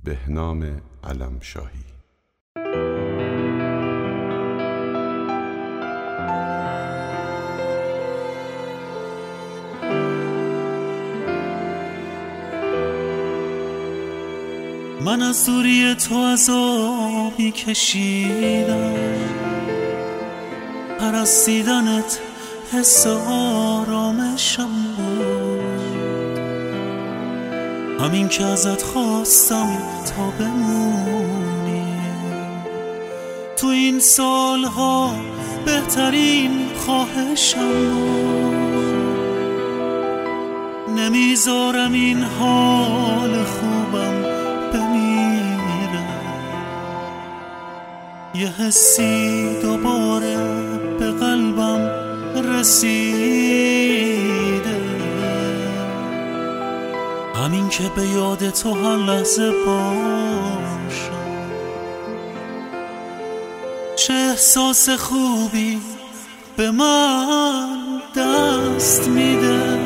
بهنام علمشاهی. من از دوری تو عذابی کشیدم، پرستیدنت حس آرامشم بود. همین که ازت خواستم تا بمونی تو این سالها بهترین خواهشم بود. نمیذارم این حال خوبم بمیره، یه حسی دوباره به قلبم رسیده. همین که به یاد تو هر لحظه باشم، چه احساس خوبی به من دست میده.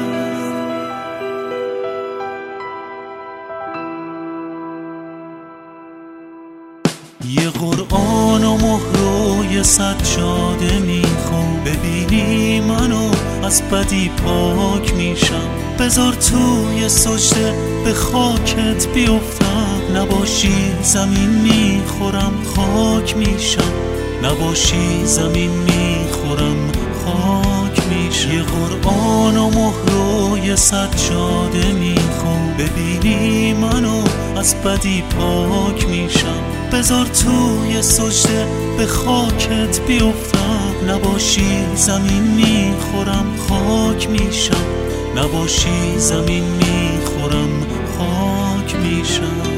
یه قرآن و مهر و یه سجاده میخوام، ببینی منو از بدی پاک میشم. بذار توی سجده به خاکت بیفتم، نباشی زمین میخورم خاک میشم. نباشی زمین میخورم خاک میشم. یه قرآن و مهر و یه سجاده میخوام، ببینی منو از بدی پاک میشم. بذار توی سجده به خاکت بیفتم، نباشی زمین میخورم خاک میشم. نباشی زمین میخورم خاک میشم.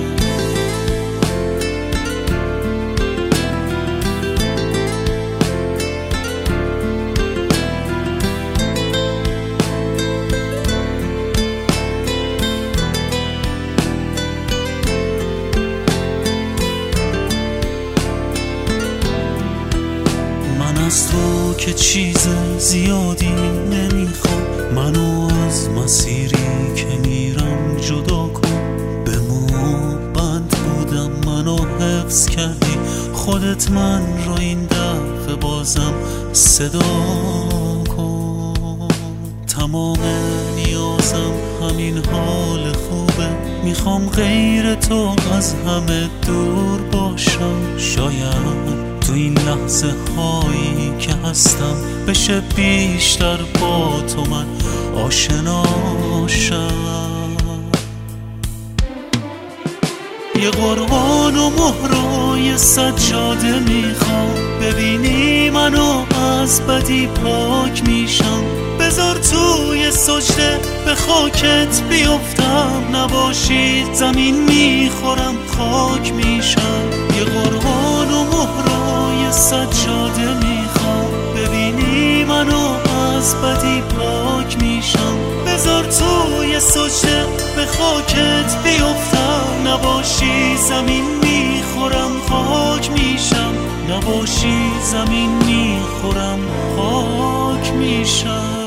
از تو که چیز زیادی نمیخوام، منو از مسیری که میرم جدا کن. به مو بند بودم منو حفظ کردی خودت، من رو این دفعه بازم صدا کن. تمام نیازم همین حال خوبه، میخوام غیر تو از همه دور باشم. شاید تو این لحظه هایی که هستم بشه بیشتر با تو من آشنا شم. یه قرآن و مهر و یه سجاده میخوام، ببینی منو از بدی پاک میشم. بذار توی سجده به خاکت بیفتم، نباشی زمین میخورم خاک میشم. یه قرآن و مهر و یه سجاده میخوام، ببینی منو از بدی پاک میشم. بذار توی سجده به خاکت بیفتم، نباشی زمین میخورم خاک میشم. نباشی زمین میخورم خاک میشم.